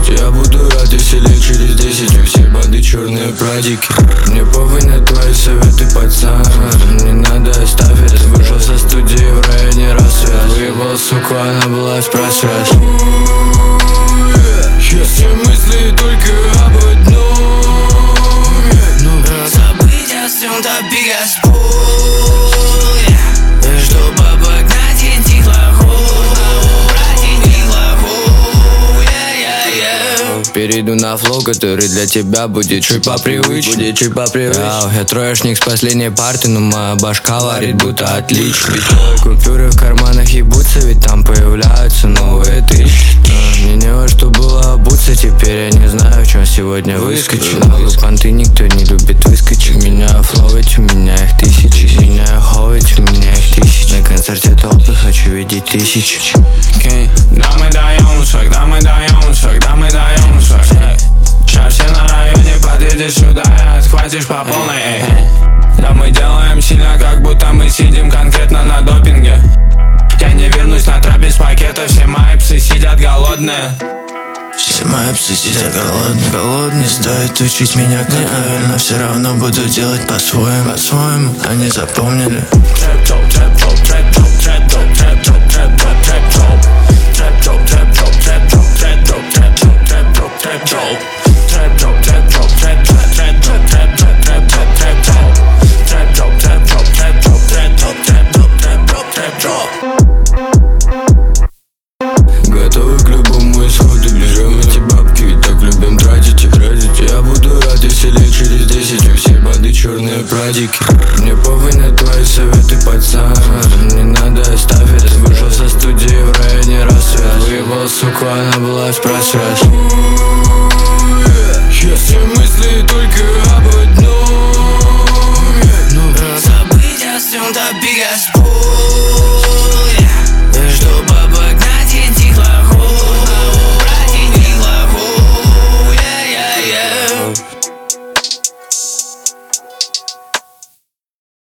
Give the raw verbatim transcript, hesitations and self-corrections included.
Я буду рад, если лет через десять у всех банды черные прадики. Мне похуй на твои советы, пацан, не надо оставить. Вышел со студии в районе рассвет. Выебал, сука, она была с просрат. Все мысли только об одном. Ну, забыть о всем, топи Господь, чтобы обогнать этих лохов, этих лохов, yeah, yeah, yeah. Перейду на флоу, который для тебя будет чуть по привычке. Будет чуть по привычке. Я троечник с последней парты, но моя башка варит будто отлично. Купюры в карманах ебутся, ведь там появляются новые тысячи. Мне не во что было обуться, теперь я не знаю, в чем сегодня выскочил. На понты никто не любит выскочить. Меня фловить, у меня их тысячи. Меня ховить, у меня их тысячи. На концерте толпы хочу видеть тысячи. Okay. Да мы даем шаг, да мы даем шаг, да мы даем шаг. Сейчас все на районе, подъедешь сюда и отхватишь по полной, эй. Да мы делаем сильно, как будто мы сидим конкретно на допинге. Я не вернусь на трап без пакета, все мои псы сидят голодные. Все мои псы сидят голодные, голодные. Не стоит учить меня, как правильно, все равно буду делать по-своему, по-своему. Они запомнили. Трэп джоп, трэп джоп, трэп джоп, трэп джоп, трэп джоп, трэп джоп, трэп джоп. Трэп джоп, трэп джоп, трэп джоп, трэп джоп, трэп джоп, трэп джоп, трэп джоп. Трэп джоп, трэп джоп, трэп джоп, трэп джоп, трэп джоп, трэп джоп, трэп джоп. Трэп джоп, трэп джоп, трэп джоп, трэп джоп, трэп джоп, трэп джоп, трэп джоп. Готовы к любому исходу, берем эти бабки, ведь так любим тратить и тратить. Я буду рад, если лет через десять у всех банды черные прадики. Мне похуй на твои советы, пацан, не надо оставить. Вышел со студии в районе рассвет. Выебал, сука, она была с просрат. Все мысли только об одном. Ну, забыть о всем, топи Господь.